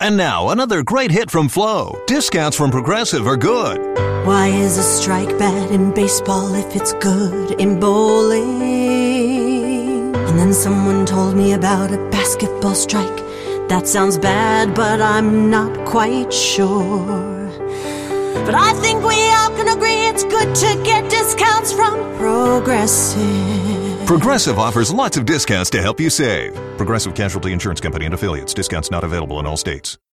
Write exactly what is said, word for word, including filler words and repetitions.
And now, another great hit from Flo. Discounts from Progressive are good. Why is a strike bad in baseball if it's good in bowling? And then someone told me about a basketball strike. That sounds bad, but I'm not quite sure. But I think we all can agree it's good to get discounts from Progressive. Progressive offers lots of discounts to help you save. Progressive Casualty Insurance Company and Affiliates. Discounts not available in all states.